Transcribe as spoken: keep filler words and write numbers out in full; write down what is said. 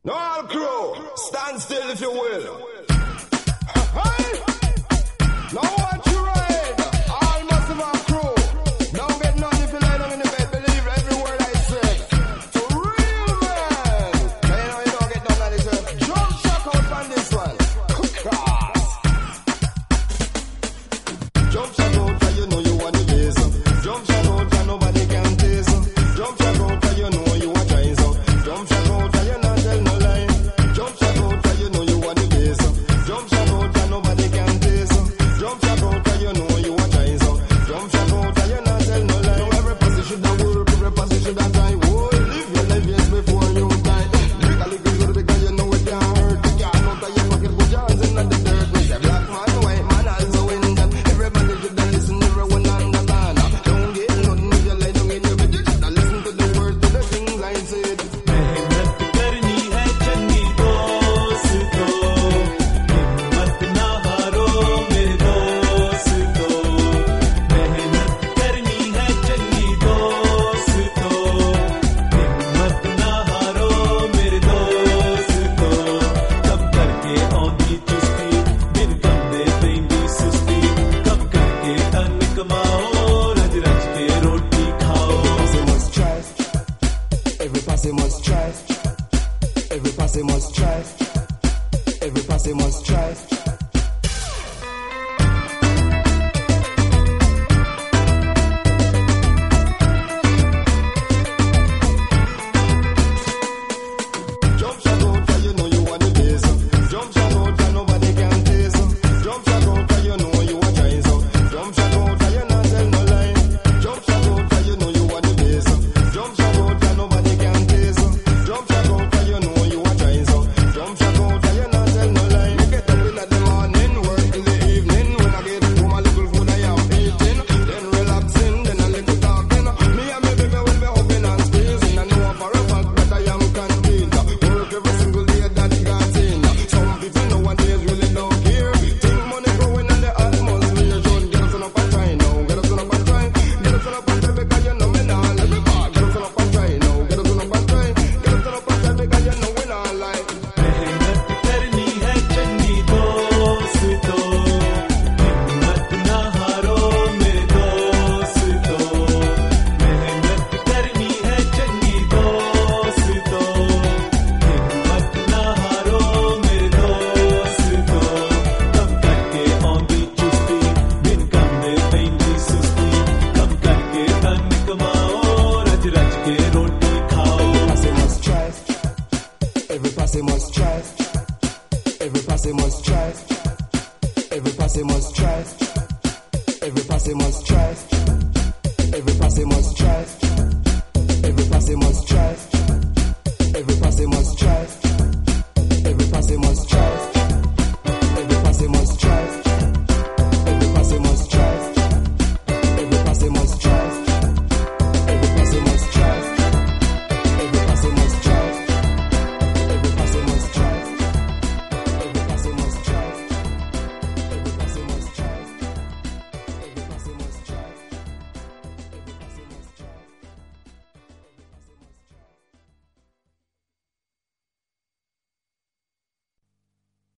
No all crew, stand still if you will. Hey! Now what you ride? All massive and crew. Don't get none if you lie down in the bed. Believe every word I said. For real, man. Now you know you don't get none of this. uh, Jump shock out on this one. Cross. Jump shock out and you know you want the bass. Jump shock out and nobody can taste. Jump shock out and you know you are trying. So jump shock out and you not tell no lie. Jump shock out and you know you want the bass. Jump shock out and nobody can taste. Jump shock out and you know you are trying. So jump shock out and you not tell no lie. Now every pussy should have work, every pussy should have die. Oh, live your life yes before you die. Make a little good because you know it can't hurt. You can't know that you fucking put your hands in the dirt. We say black man, white man, also in that. Everybody should have listen, everyone understand. Don't get nothing if you lie down in your bed. You should have listen to the words, to the things I said. मेहनत करनी है चंगी दोस्तों, हिम्मत ना हारो मेरे दोस्तों। मेहनत करनी है चंगी दोस्तों, हिम्मत ना हारो मेरे दोस्तों। कब करके औंधी चुस्ती, बिन कंधे पैंदी सुस्ती। कब करके धन कमाओ, रज रज के रोटी खाओ। Every posse must try. Every posse must try. Every posse must try. Every posse must try. Jump shot out and you know you want the bass. Jump shot out and nobody can taste. Jump shot out and you know you are trying. So jump shot out and you not tell no lie. Jump shot out and you know you want the bass. Jump shot out and nobody can taste. Jump shot out and you know you are trying. So jump shot out and you not tell no lie. Me get up in the morning, work in the evening. When I get home, a little food I am eating. Then relaxing, then a little talking. Me and me baby will be hoping and squeezing. I know for a fact that I am content. Work every single day that got in. Some people nowadays really don't care. Think money growing in the atmosphere. Don't get us on up and try now. Get us on up and try. Get us on up and try because you know me now. Let me back. Get us on up and try now. Get us on up and try. Get us on up and try because you know we not like. मेहनत करनी है चंगी दोस्तों, हिम्मत ना हारो मेरे दोस्तों। मेहनत करनी है चंगी दोस्तों, हिम्मत ना हारो मेरे दोस्तों। कब करके औंधी चुस्ती, बिन कंधे पैंदी सुस्ती। कब करके धन कमाओ, रज रज के रोटी खाओ। Every posse must try. Every posse must try. Every posse must try. Every posse must try. Every posse must try. Every posse must try.